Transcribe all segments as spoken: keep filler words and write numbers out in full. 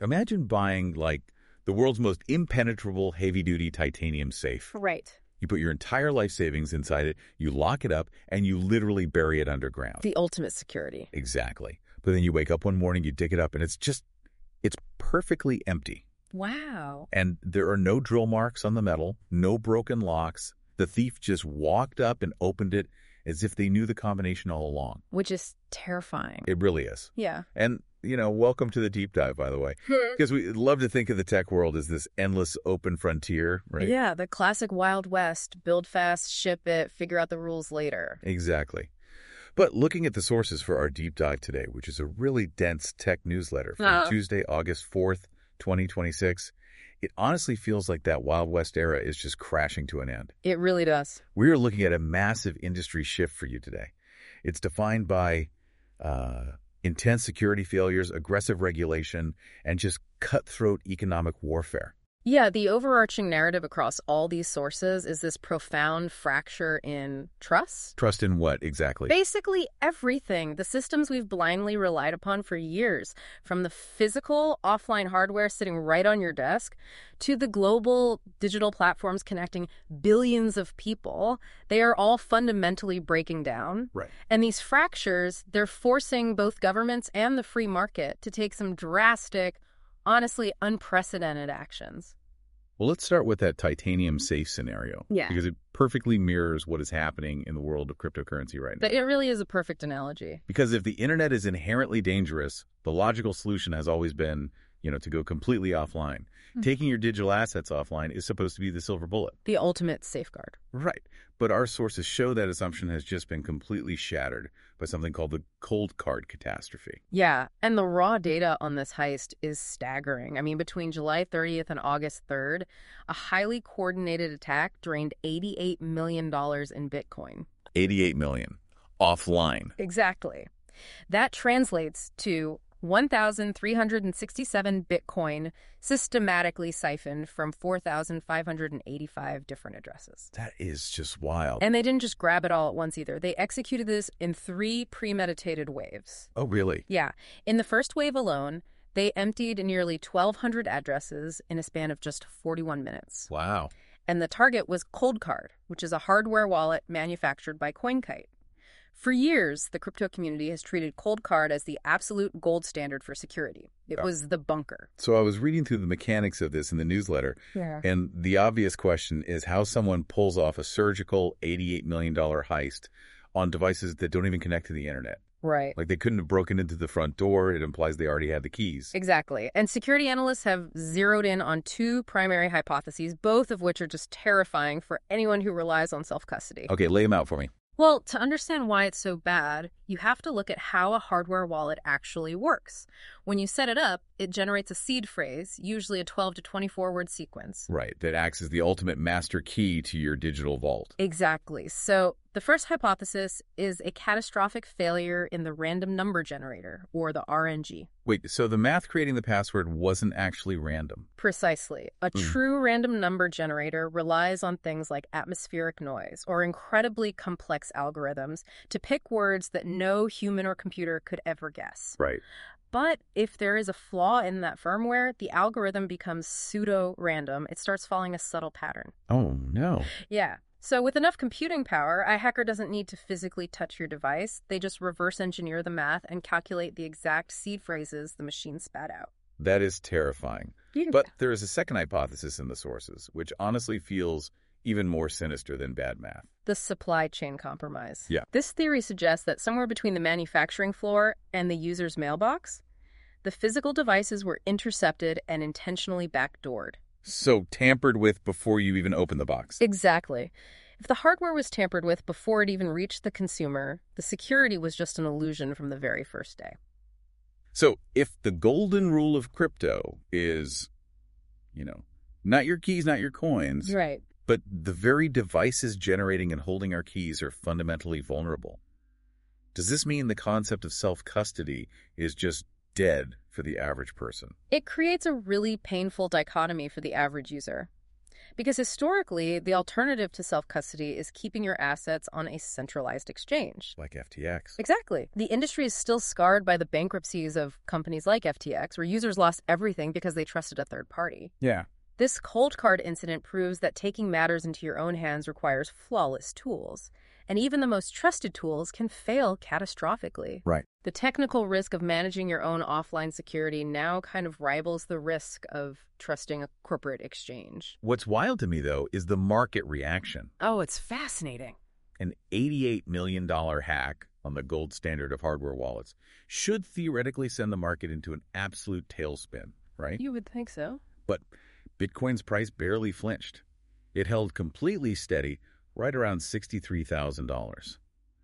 Imagine buying, like, the world's most impenetrable heavy-duty titanium safe. Right. You put your entire life savings inside it, you lock it up, and you literally bury it underground. The ultimate security. Exactly. But then you wake up one morning, you dig it up, and it's just, it's perfectly empty. Wow. And there are no drill marks on the metal, no broken locks. The thief just walked up and opened it as if they knew the combination all along. Which is terrifying. It really is. Yeah. And, you know, welcome to the deep dive, by the way. Because we love to think of the tech world as this endless open frontier, right? Yeah, the classic Wild West. Build fast, ship it, figure out the rules later. Exactly. But looking at the sources for our deep dive today, which is a really dense tech newsletter from Uh. Tuesday, August fourth, twenty twenty-six, it honestly feels like that Wild West era is just crashing to an end. It really does. We are looking at a massive industry shift for you today. It's defined by uh, intense security failures, aggressive regulation, and just cutthroat economic warfare. Yeah, the overarching narrative across all these sources is this profound fracture in trust. Trust in what, exactly? Basically everything. The systems we've blindly relied upon for years, from the physical offline hardware sitting right on your desk to the global digital platforms connecting billions of people, they are all fundamentally breaking down. Right. And these fractures, they're forcing both governments and the free market to take some drastic, honestly unprecedented actions. Well, let's start with that titanium safe scenario. Yeah. Because it perfectly mirrors what is happening in the world of cryptocurrency right now. But it really is a perfect analogy. Because if the internet is inherently dangerous, the logical solution has always been, you know, to go completely offline. Mm-hmm. Taking your digital assets offline is supposed to be the silver bullet. The ultimate safeguard. Right. But our sources show that assumption has just been completely shattered by something called the Coldcard catastrophe. Yeah, and the raw data on this heist is staggering. I mean, between July thirtieth and August third, a highly coordinated attack drained eighty-eight million dollars in Bitcoin. eighty-eight million dollars offline. Exactly. That translates to one thousand three hundred sixty-seven Bitcoin systematically siphoned from four thousand five hundred eighty-five different addresses. That is just wild. And they didn't just grab it all at once either. They executed this in three premeditated waves. Oh, really? Yeah. In the first wave alone, they emptied nearly twelve hundred addresses in a span of just forty-one minutes. Wow. And the target was Coldcard, which is a hardware wallet manufactured by CoinKite. For years, the crypto community has treated Coldcard as the absolute gold standard for security. It Oh. was the bunker. So I was reading through the mechanics of this in the newsletter, Yeah. and the obvious question is how someone pulls off a surgical eighty-eight million dollars heist on devices that don't even connect to the internet. Right. Like they couldn't have broken into the front door. It implies they already had the keys. Exactly. And security analysts have zeroed in on two primary hypotheses, both of which are just terrifying for anyone who relies on self-custody. Okay, lay them out for me. Well, to understand why it's so bad, you have to look at how a hardware wallet actually works. When you set it up, it generates a seed phrase, usually a twelve to twenty-four word sequence. Right, that acts as the ultimate master key to your digital vault. Exactly. So the first hypothesis is a catastrophic failure in the random number generator, or the R N G. Wait, so the math creating the password wasn't actually random? Precisely. A Mm. true random number generator relies on things like atmospheric noise or incredibly complex algorithms to pick words that no human or computer could ever guess. Right. But if there is a flaw in that firmware, the algorithm becomes pseudo-random. It starts following a subtle pattern. Oh, no. Yeah. So with enough computing power, a hacker doesn't need to physically touch your device. They just reverse engineer the math and calculate the exact seed phrases the machine spat out. That is terrifying. Yeah. But there is a second hypothesis in the sources, which honestly feels even more sinister than bad math. The supply chain compromise. Yeah. This theory suggests that somewhere between the manufacturing floor and the user's mailbox, the physical devices were intercepted and intentionally backdoored. So tampered with before you even open the box. Exactly. If the hardware was tampered with before it even reached the consumer, the security was just an illusion from the very first day. So if the golden rule of crypto is, you know, not your keys, not your coins, Right. but the very devices generating and holding our keys are fundamentally vulnerable, does this mean the concept of self-custody is just dead for the average person? It creates a really painful dichotomy for the average user. Because historically, the alternative to self-custody is keeping your assets on a centralized exchange. Like F T X. Exactly. The industry is still scarred by the bankruptcies of companies like F T X, where users lost everything because they trusted a third party. Yeah. This cold card incident proves that taking matters into your own hands requires flawless tools. And even the most trusted tools can fail catastrophically. Right. The technical risk of managing your own offline security now kind of rivals the risk of trusting a corporate exchange. What's wild to me, though, is the market reaction. Oh, it's fascinating. An eighty-eight million dollars hack on the gold standard of hardware wallets should theoretically send the market into an absolute tailspin, right? You would think so. But Bitcoin's price barely flinched. It held completely steady right around sixty-three thousand dollars.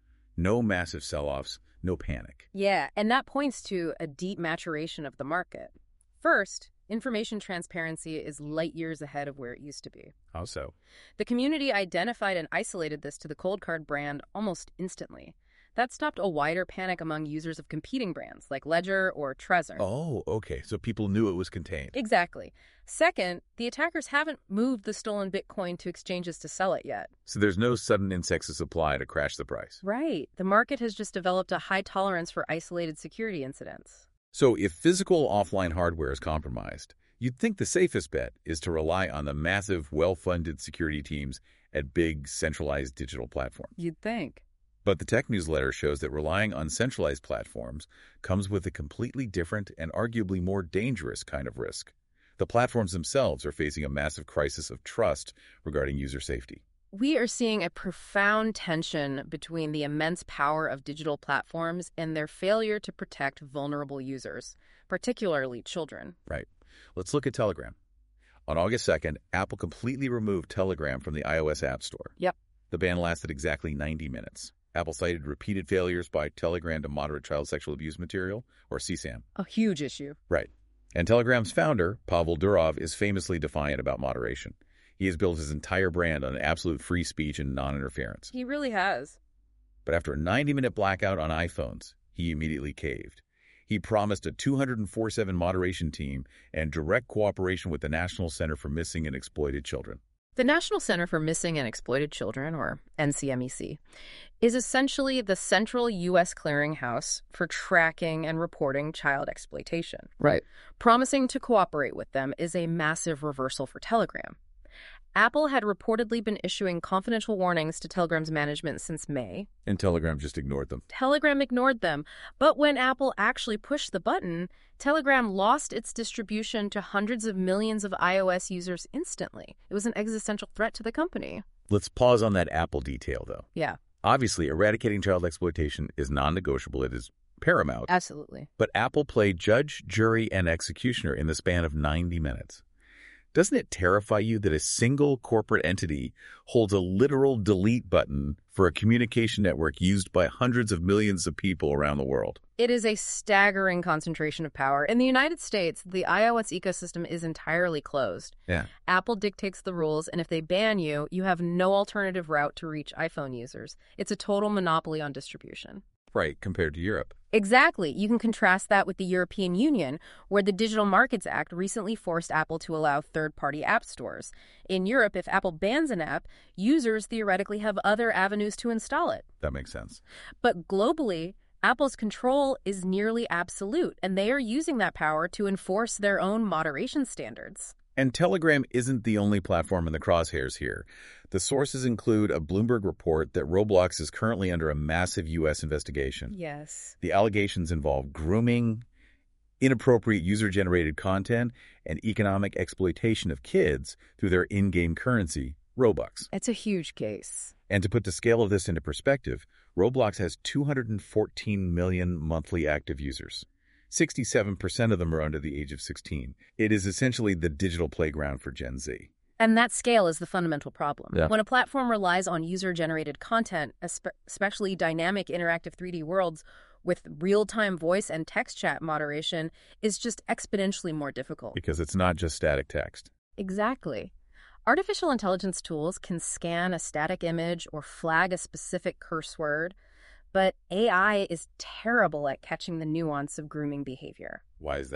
No massive sell-offs, no panic. Yeah, and that points to a deep maturation of the market. First, information transparency is light years ahead of where it used to be. How so? The community identified and isolated this to the Cold Card brand almost instantly. That stopped a wider panic among users of competing brands like Ledger or Trezor. Oh, okay. So people knew it was contained. Exactly. Second, the attackers haven't moved the stolen Bitcoin to exchanges to sell it yet. So there's no sudden influx of supply to crash the price. Right. The market has just developed a high tolerance for isolated security incidents. So if physical offline hardware is compromised, you'd think the safest bet is to rely on the massive, well-funded security teams at big, centralized digital platforms. You'd think. But the tech newsletter shows that relying on centralized platforms comes with a completely different and arguably more dangerous kind of risk. The platforms themselves are facing a massive crisis of trust regarding user safety. We are seeing a profound tension between the immense power of digital platforms and their failure to protect vulnerable users, particularly children. Right. Let's look at Telegram. On August second, Apple completely removed Telegram from the iOS App Store. Yep. The ban lasted exactly ninety minutes. Apple cited repeated failures by Telegram to moderate child sexual abuse material, or C SAM. A huge issue. Right. And Telegram's founder, Pavel Durov, is famously defiant about moderation. He has built his entire brand on absolute free speech and non-interference. He really has. But after a ninety-minute blackout on iPhones, he immediately caved. He promised a two forty-seven seven moderation team and direct cooperation with the National Center for Missing and Exploited Children. The National Center for Missing and Exploited Children, or N C M E C, is essentially the central U S clearinghouse for tracking and reporting child exploitation. Right. Promising to cooperate with them is a massive reversal for Telegram. Apple had reportedly been issuing confidential warnings to Telegram's management since May. And Telegram just ignored them. Telegram ignored them. But when Apple actually pushed the button, Telegram lost its distribution to hundreds of millions of iOS users instantly. It was an existential threat to the company. Let's pause on that Apple detail, though. Yeah. Obviously, eradicating child exploitation is non-negotiable. It is paramount. Absolutely. But Apple played judge, jury, and executioner in the span of ninety minutes. Doesn't it terrify you that a single corporate entity holds a literal delete button for a communication network used by hundreds of millions of people around the world? It is a staggering concentration of power. In the United States, the iOS ecosystem is entirely closed. Yeah. Apple dictates the rules, and if they ban you, you have no alternative route to reach iPhone users. It's a total monopoly on distribution. Right, compared to Europe. Exactly. You can contrast that with the European Union, where the Digital Markets Act recently forced Apple to allow third-party app stores. In Europe, if Apple bans an app, users theoretically have other avenues to install it. That makes sense. But globally, Apple's control is nearly absolute, and they are using that power to enforce their own moderation standards. And Telegram isn't the only platform in the crosshairs here. The sources include a Bloomberg report that Roblox is currently under a massive U S investigation. Yes. The allegations involve grooming, inappropriate user-generated content, and economic exploitation of kids through their in-game currency, Robux. It's a huge case. And to put the scale of this into perspective, Roblox has two hundred fourteen million monthly active users. sixty-seven percent of them are under the age of sixteen. It is essentially the digital playground for Gen Z. And that scale is the fundamental problem. Yeah. When a platform relies on user-generated content, espe- especially dynamic interactive three D worlds with real-time voice and text chat moderation, is just exponentially more difficult. Because it's not just static text. Exactly. Artificial intelligence tools can scan a static image or flag a specific curse word, but A I is terrible at catching the nuance of grooming behavior. Why is that?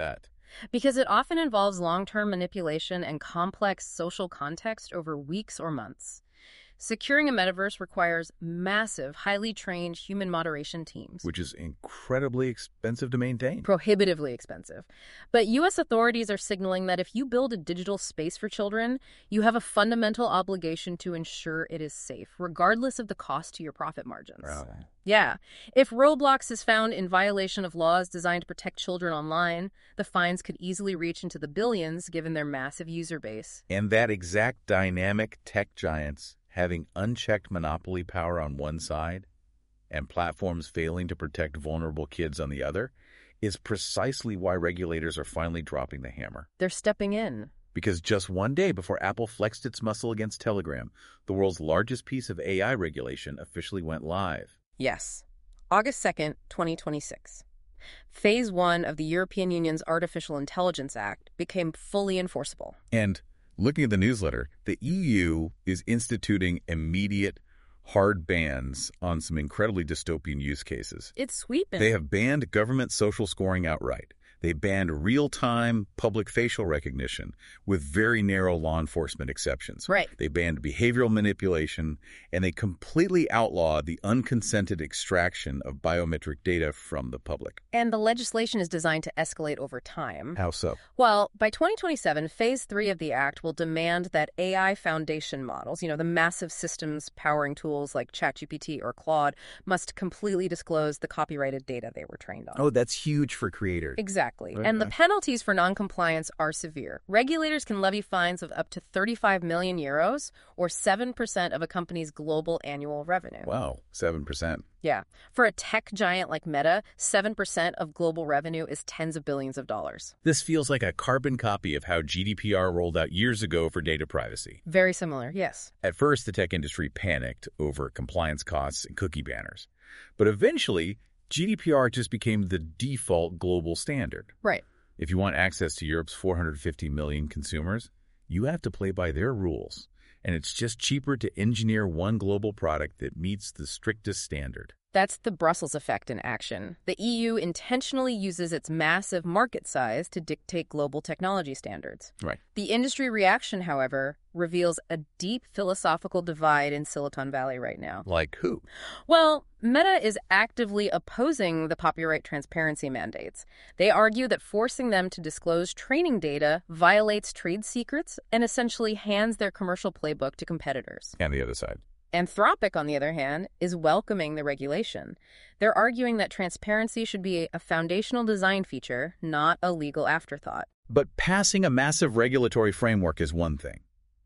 because it often involves long-term manipulation and complex social context over weeks or months. Securing a metaverse requires massive, highly trained human moderation teams. Which is incredibly expensive to maintain. Prohibitively expensive. But U S authorities are signaling that if you build a digital space for children, you have a fundamental obligation to ensure it is safe, regardless of the cost to your profit margins. Wow. Yeah. If Roblox is found in violation of laws designed to protect children online, the fines could easily reach into the billions given their massive user base. And that exact dynamic tech giants having unchecked monopoly power on one side and platforms failing to protect vulnerable kids on the other is precisely why regulators are finally dropping the hammer. They're stepping in. Because just one day before Apple flexed its muscle against Telegram, the world's largest piece of A I regulation officially went live. Yes. August second, twenty twenty-six. Phase one of the European Union's Artificial Intelligence Act became fully enforceable. And looking at the newsletter, the E U is instituting immediate, hard bans on some incredibly dystopian use cases. It's sweeping. They have banned government social scoring outright. They banned real-time public facial recognition with very narrow law enforcement exceptions. Right. They banned behavioral manipulation, and they completely outlawed the unconsented extraction of biometric data from the public. And the legislation is designed to escalate over time. How so? Well, by twenty twenty-seven, Phase three of the Act will demand that A I foundation models, you know, the massive systems powering tools like ChatGPT or Claude, must completely disclose the copyrighted data they were trained on. Oh, that's huge for creators. Exactly. And the penalties for noncompliance are severe. Regulators can levy fines of up to thirty-five million euros or seven percent of a company's global annual revenue. Wow, seven percent. Yeah. For a tech giant like Meta, seven percent of global revenue is tens of billions of dollars. This feels like a carbon copy of how G D P R rolled out years ago for data privacy. Very similar, yes. At first, the tech industry panicked over compliance costs and cookie banners. But eventually, G D P R just became the default global standard. Right. If you want access to Europe's four hundred fifty million consumers, you have to play by their rules. And it's just cheaper to engineer one global product that meets the strictest standard. That's the Brussels effect in action. The E U intentionally uses its massive market size to dictate global technology standards. Right. The industry reaction, however, reveals a deep philosophical divide in Silicon Valley right now. Like who? Well, Meta is actively opposing the copyright transparency mandates. They argue that forcing them to disclose training data violates trade secrets and essentially hands their commercial playbook to competitors. And the other side. Anthropic, on the other hand, is welcoming the regulation. They're arguing that transparency should be a foundational design feature, not a legal afterthought. But passing a massive regulatory framework is one thing.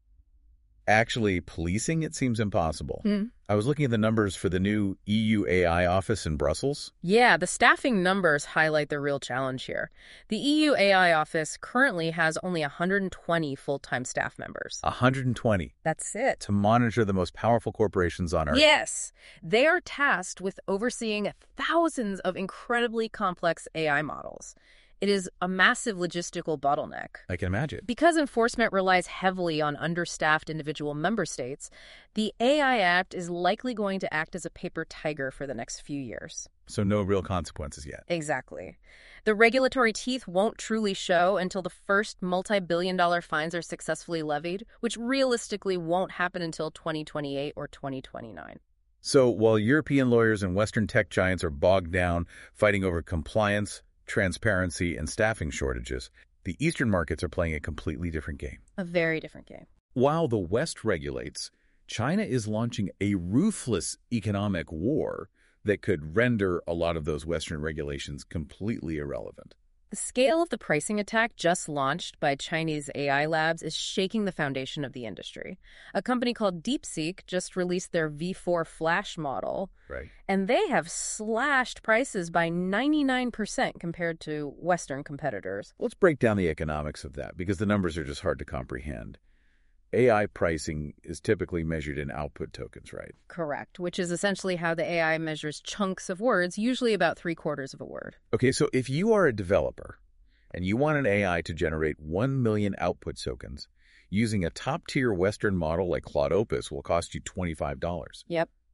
Actually policing it seems impossible. Hmm. I was looking at the numbers for the new E U A I office in Brussels. Yeah, the staffing numbers highlight the real challenge here. The E U A I office currently has only one hundred twenty full-time staff members. one hundred twenty. That's it. To monitor the most powerful corporations on Earth. Yes. They are tasked with overseeing thousands of incredibly complex A I models. It is a massive logistical bottleneck. I can imagine. Because enforcement relies heavily on understaffed individual member states, the A I Act is likely going to act as a paper tiger for the next few years. So no real consequences yet. Exactly. The regulatory teeth won't truly show until the first multi-billion dollar fines are successfully levied, which realistically won't happen until twenty twenty-eight or twenty twenty-nine. So while European lawyers and Western tech giants are bogged down fighting over compliance, transparency, and staffing shortages, the Eastern markets are playing a completely different game. A very different game. While the West regulates, China is launching a ruthless economic war that could render a lot of those Western regulations completely irrelevant. The scale of the pricing attack just launched by Chinese A I labs is shaking the foundation of the industry. A company called DeepSeek just released their V four Flash model, Right. and they have slashed prices by ninety-nine percent compared to Western competitors. Let's break down the economics of that because the numbers are just hard to comprehend. A I pricing is typically measured in output tokens, right? Correct, which is essentially how the A I measures chunks of words, usually about three quarters of a word. Okay, so if you are a developer and you want an A I to generate one million output tokens, using a top-tier Western model like Claude Opus will cost you twenty-five dollars. Yep.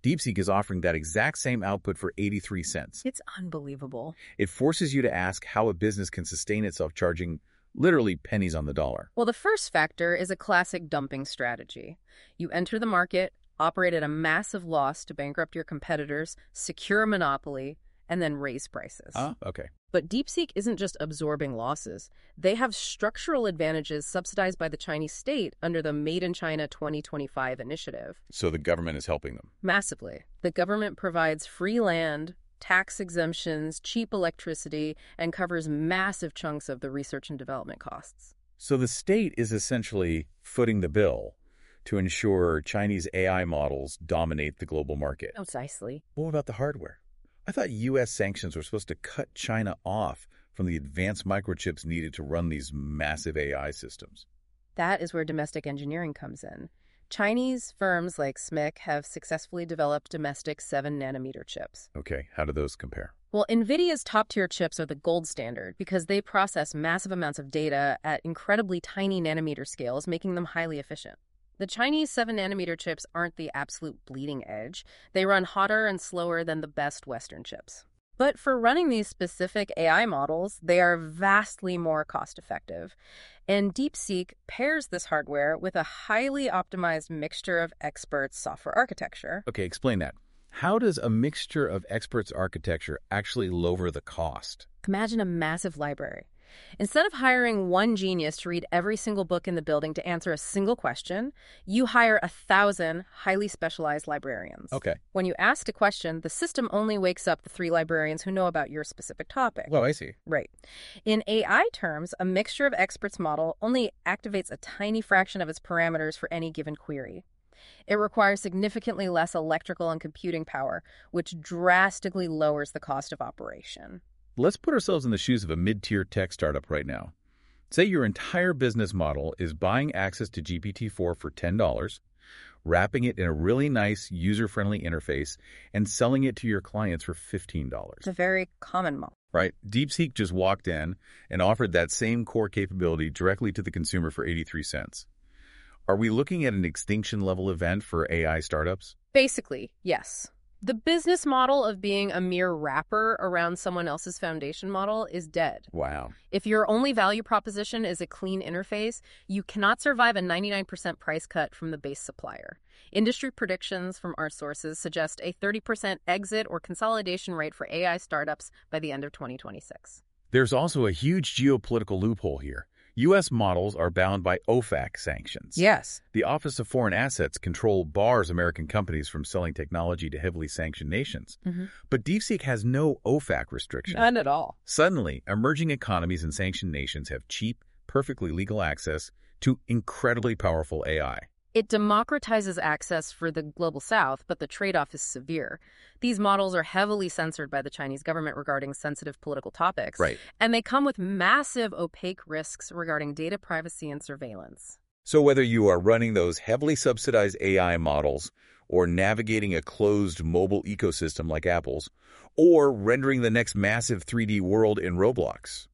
DeepSeek is offering that exact same output for eighty-three cents. It's unbelievable. It forces you to ask how a business can sustain itself charging literally pennies on the dollar. Well, the first factor is a classic dumping strategy. You enter the market, operate at a massive loss to bankrupt your competitors, secure a monopoly, and then raise prices. Ah, okay. But DeepSeek isn't just absorbing losses. They have structural advantages subsidized by the Chinese state under the Made in China twenty twenty-five initiative. So the government is helping them. Massively. The government provides free land, tax exemptions, cheap electricity, and covers massive chunks of the research and development costs. So the state is essentially footing the bill to ensure Chinese A I models dominate the global market. Precisely. What about the hardware? I thought U S sanctions were supposed to cut China off from the advanced microchips needed to run these massive A I systems. That is where domestic engineering comes in. Chinese firms like S M I C have successfully developed domestic seven nanometer chips. Okay, how do those compare? Well, NVIDIA's top-tier chips are the gold standard because they process massive amounts of data at incredibly tiny nanometer scales, making them highly efficient. The Chinese seven nanometer chips aren't the absolute bleeding edge. They run hotter and slower than the best Western chips. But for running these specific A I models, they are vastly more cost-effective. And DeepSeek pairs this hardware with a highly optimized mixture of experts software architecture. Okay, explain that. How does a mixture of experts architecture actually lower the cost? Imagine a massive library. Instead of hiring one genius to read every single book in the building to answer a single question, you hire a thousand highly specialized librarians. Okay. When you ask a question, the system only wakes up the three librarians who know about your specific topic. Well, I see. Right. In A I terms, a mixture of experts model only activates a tiny fraction of its parameters for any given query. It requires significantly less electrical and computing power, which drastically lowers the cost of operation. Let's put ourselves in the shoes of a mid-tier tech startup right now. Say your entire business model is buying access to G P T four for ten dollars, wrapping it in a really nice, user-friendly interface, and selling it to your clients for fifteen dollars. It's a very common model. Right. DeepSeek just walked in and offered that same core capability directly to the consumer for eighty-three cents. Are we looking at an extinction-level event for A I startups? Basically, yes. The business model of being a mere wrapper around someone else's foundation model is dead. Wow. If your only value proposition is a clean interface, you cannot survive a ninety-nine percent price cut from the base supplier. Industry predictions from our sources suggest a thirty percent exit or consolidation rate for A I startups by the end of twenty twenty-six. There's also a huge geopolitical loophole here. U S models are bound by O F A C sanctions. Yes. The Office of Foreign Assets control bars American companies from selling technology to heavily sanctioned nations. Mm-hmm. But DeepSeek has no O F A C restrictions. None at all. Suddenly, emerging economies and sanctioned nations have cheap, perfectly legal access to incredibly powerful A I. It democratizes access for the global south, but the trade-off is severe. These models are heavily censored by the Chinese government regarding sensitive political topics. Right. And they come with massive opaque risks regarding data privacy and surveillance. So whether you are running those heavily subsidized A I models or navigating a closed mobile ecosystem like Apple's, or rendering the next massive three D world in Roblox,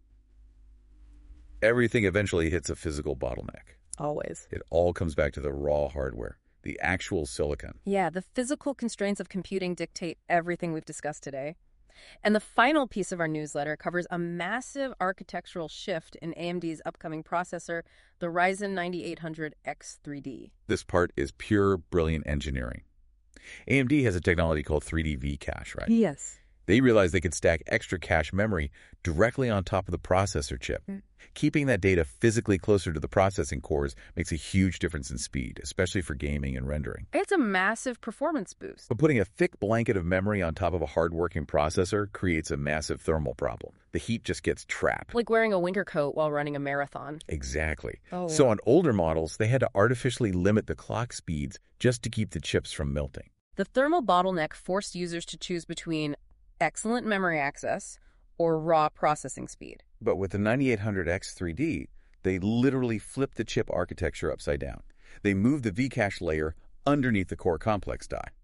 everything eventually hits a physical bottleneck. Always. It all comes back to the raw hardware, the actual silicon. Yeah, the physical constraints of computing dictate everything we've discussed today. And the final piece of our newsletter covers a massive architectural shift in A M D's upcoming processor, the Ryzen ninety-eight hundred X three D. This part is pure, brilliant engineering. A M D has a technology called three D V cache, right? Yes. They realized they could stack extra cache memory directly on top of the processor chip. Mm. Keeping that data physically closer to the processing cores makes a huge difference in speed, especially for gaming and rendering. It's a massive performance boost. But putting a thick blanket of memory on top of a hard-working processor creates a massive thermal problem. The heat just gets trapped. Like wearing a winter coat while running a marathon. Exactly. Oh, so yeah. on older models, they had to artificially limit the clock speeds just to keep the chips from melting. The thermal bottleneck forced users to choose between excellent memory access or raw processing speed. But with the ninety-eight hundred X three D, they literally flipped the chip architecture upside down. They moved the V cache layer underneath the core complex die.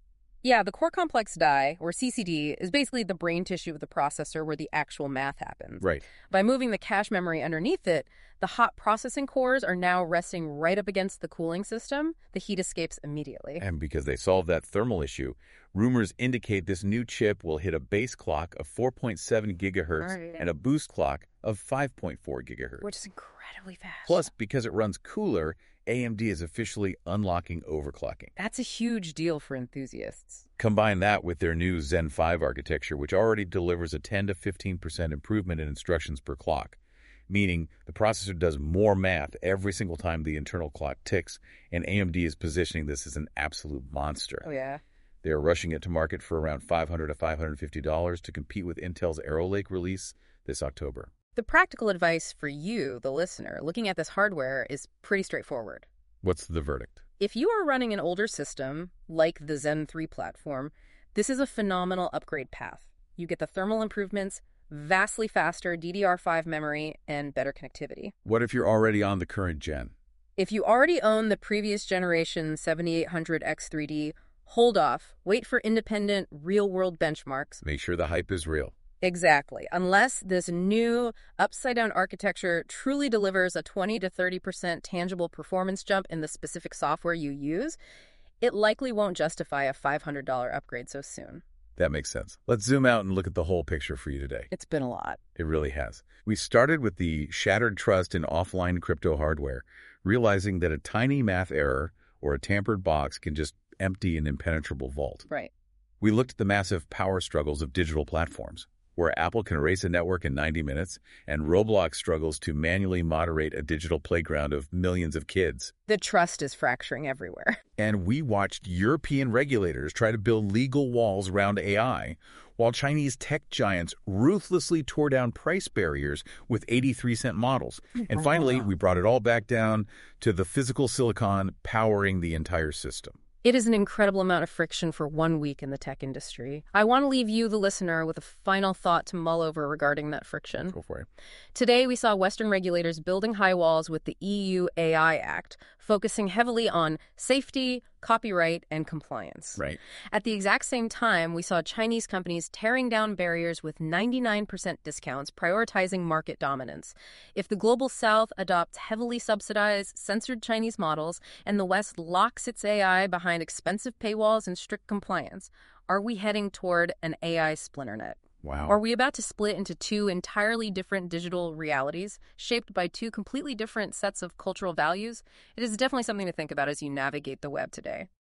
Yeah, the core complex die, or C C D, is basically the brain tissue of the processor where the actual math happens. Right. By moving the cache memory underneath it, the hot processing cores are now resting right up against the cooling system. The heat escapes immediately. And because they solved that thermal issue, rumors indicate this new chip will hit a base clock of four point seven gigahertz Right. and a boost clock of five point four gigahertz. Which is incredibly fast. Plus, because it runs cooler, A M D is officially unlocking overclocking. That's a huge deal for enthusiasts. Combine that with their new Zen five architecture, which already delivers a ten to fifteen percent improvement in instructions per clock, meaning the processor does more math every single time the internal clock ticks, and A M D is positioning this as an absolute monster. Oh, yeah. They are rushing it to market for around five hundred dollars to five hundred fifty dollars to compete with Intel's Arrow Lake release this October. The practical advice for you, the listener, looking at this hardware is pretty straightforward. What's the verdict? If you are running an older system, like the Zen three platform, this is a phenomenal upgrade path. You get the thermal improvements, vastly faster D D R five memory, and better connectivity. What if you're already on the current gen? If you already own the previous generation seventy-eight hundred X three D, hold off. Wait for independent, real-world benchmarks. Make sure the hype is real. Exactly. Unless this new upside-down architecture truly delivers a twenty to thirty percent tangible performance jump in the specific software you use, it likely won't justify a five hundred dollars upgrade so soon. That makes sense. Let's zoom out and look at the whole picture for you today. It's been a lot. It really has. We started with the shattered trust in offline crypto hardware, realizing that a tiny math error or a tampered box can just empty an impenetrable vault. Right. We looked at the massive power struggles of digital platforms, where Apple can erase a network in ninety minutes, and Roblox struggles to manually moderate a digital playground of millions of kids. The trust is fracturing everywhere. And we watched European regulators try to build legal walls around A I, while Chinese tech giants ruthlessly tore down price barriers with eighty-three cent models. And finally, we brought it all back down to the physical silicon powering the entire system. It is an incredible amount of friction for one week in the tech industry. I want to leave you, the listener, with a final thought to mull over regarding that friction. Go for it. Today, we saw Western regulators building high walls with the E U A I Act, focusing heavily on safety, copyright, and compliance. Right. At the exact same time, we saw Chinese companies tearing down barriers with ninety-nine percent discounts, prioritizing market dominance. If the global south adopts heavily subsidized, censored Chinese models, and the West locks its A I behind expensive paywalls and strict compliance, are we heading toward an A I splinter net? Wow. Are we about to split into two entirely different digital realities, shaped by two completely different sets of cultural values? It is definitely something to think about as you navigate the web today.